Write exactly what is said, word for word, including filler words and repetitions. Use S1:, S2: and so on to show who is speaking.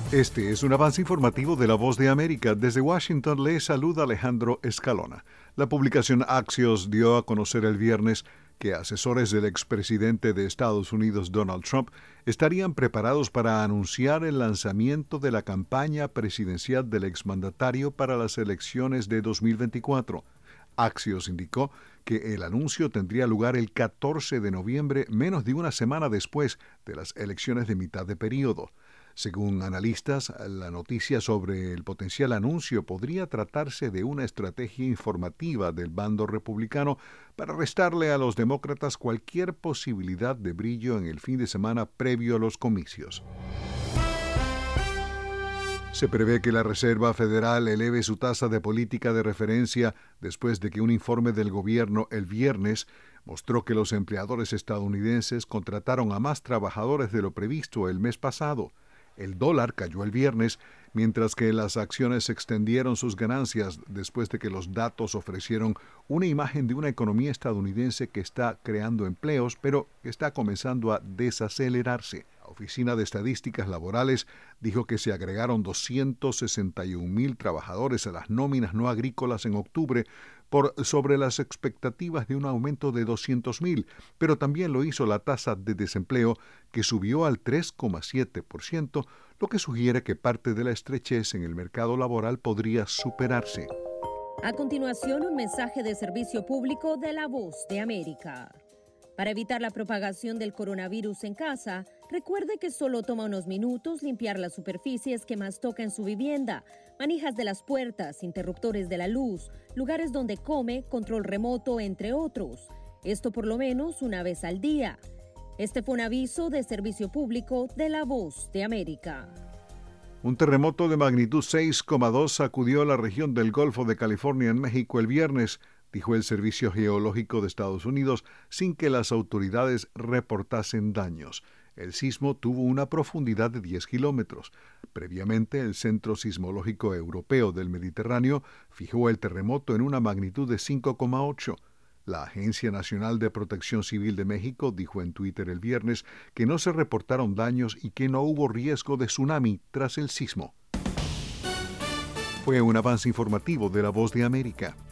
S1: Este es un avance informativo de La Voz de América. Desde Washington le saluda Alejandro Escalona. La publicación Axios dio a conocer el viernes que asesores del expresidente de Estados Unidos, Donald Trump, estarían preparados para anunciar el lanzamiento de la campaña presidencial del exmandatario para las elecciones de dos mil veinticuatro. Axios indicó que el anuncio tendría lugar el catorce de noviembre, menos de una semana después de las elecciones de mitad de período. Según analistas, la noticia sobre el potencial anuncio podría tratarse de una estrategia informativa del bando republicano para restarle a los demócratas cualquier posibilidad de brillo en el fin de semana previo a los comicios. Se prevé que la Reserva Federal eleve su tasa de política de referencia después de que un informe del gobierno el viernes mostró que los empleadores estadounidenses contrataron a más trabajadores de lo previsto el mes pasado. El dólar cayó el viernes, mientras que las acciones extendieron sus ganancias después de que los datos ofrecieron una imagen de una economía estadounidense que está creando empleos, pero que está comenzando a desacelerarse. La Oficina de Estadísticas Laborales dijo que se agregaron doscientos sesenta y un mil trabajadores a las nóminas no agrícolas en octubre, por sobre las expectativas de un aumento de doscientos mil, pero también lo hizo la tasa de desempleo, que subió al tres coma siete por ciento, lo que sugiere que parte de la estrechez en el mercado laboral podría superarse.
S2: A continuación, un mensaje de servicio público de La Voz de América. Para evitar la propagación del coronavirus en casa, recuerde que solo toma unos minutos limpiar las superficies que más toca en su vivienda, manijas de las puertas, interruptores de la luz, lugares donde come, control remoto, entre otros. Esto por lo menos una vez al día. Este fue un aviso de servicio público de La Voz de América.
S1: Un terremoto de magnitud seis coma dos sacudió la región del Golfo de California en México el viernes, dijo el Servicio Geológico de Estados Unidos, sin que las autoridades reportasen daños. El sismo tuvo una profundidad de diez kilómetros. Previamente, el Centro Sismológico Europeo del Mediterráneo fijó el terremoto en una magnitud de cinco coma ocho. La Agencia Nacional de Protección Civil de México dijo en Twitter el viernes que no se reportaron daños y que no hubo riesgo de tsunami tras el sismo. Fue un avance informativo de La Voz de América.